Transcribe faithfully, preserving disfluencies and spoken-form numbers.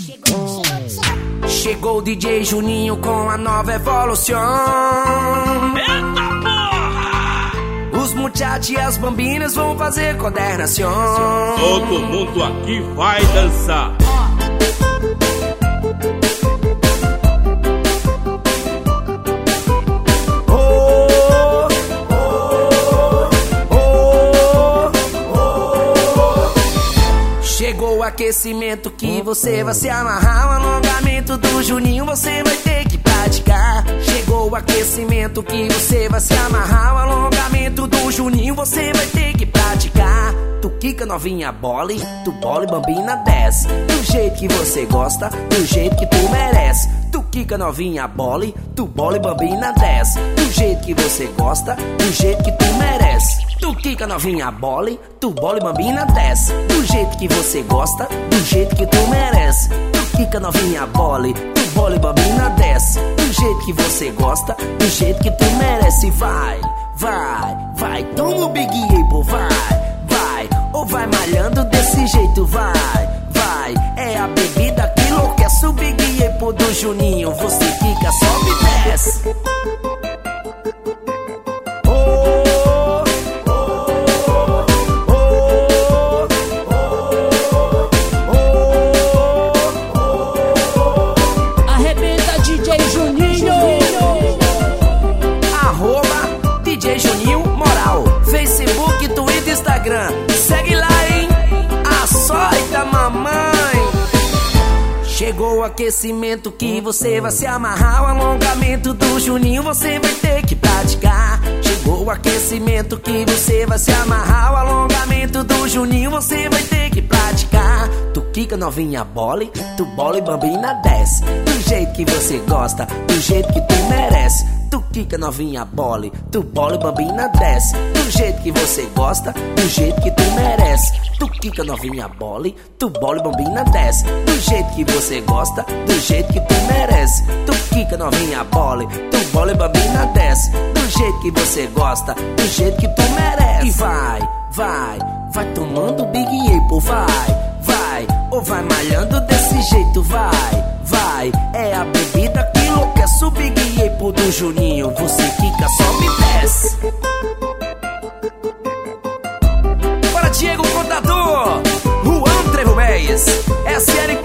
Chegou o D J Juninho com a nova evolução. Eita porra! Os muchachos e as bambinas vão fazer coordenação. Todo mundo aqui vai dançar. Chegou o aquecimento que você vai se amarrar. O alongamento do Juninho você vai ter que praticar. Chegou o aquecimento que você vai se amarrar. O alongamento do Juninho você vai ter que praticar. Tu quica novinha bole, tu bola e bambina desce. Do jeito que você gosta, do jeito que tu merece. Tu quica novinha bole, tu bola e bambina desce. Do jeito que você gosta, do jeito que tu merece. Tu quica novinha bole, tu bola e bambina desce. Do jeito que você gosta, do jeito que tu merece. Tu quica novinha bole, tu bola e bambina desce. Do jeito que você gosta, do jeito que tu merece. Vai, vai, vai, toma o Big Apple, vai. Vai, ou vai malhando desse jeito, vai, vai. É a bebida que enlouquece o Big Apple do Juninho. Você fica, sobe e desce. Arrebenta D J Juninho. Arroba D J Juninho Moral. Facebook, Twitter, Instagram. Segue lá, hein? Açoita mamãe. Chegou o aquecimento que você vai se amarrar. O alongamento do Juninho você vai ter que praticar. Chegou o aquecimento que você vai se amarrar. O alongamento do Juninho você vai ter que praticar. Tu quica novinha bole, tu bola e bambina desce. Do jeito que você gosta, do jeito que tu merece. Tu quica novinha bole, tu bola e bambina desce. Do jeito que você gosta, do jeito que tu merece. Tu quica novinha bole, tu bola e bambina desce. Do jeito que você gosta, do jeito que tu merece. Tu quica novinha bole, tu bola e bambina desce. Do jeito que você gosta, do jeito que tu merece. E vai, vai, vai tomando Big Apple, vai, vai. Ou vai malhando desse jeito, vai, vai. É a bebida que enlouquece o Big Apple do Juninho. Você quica, sobe e desce. Bora, Diego Contador, Juan Trevo Beis, S L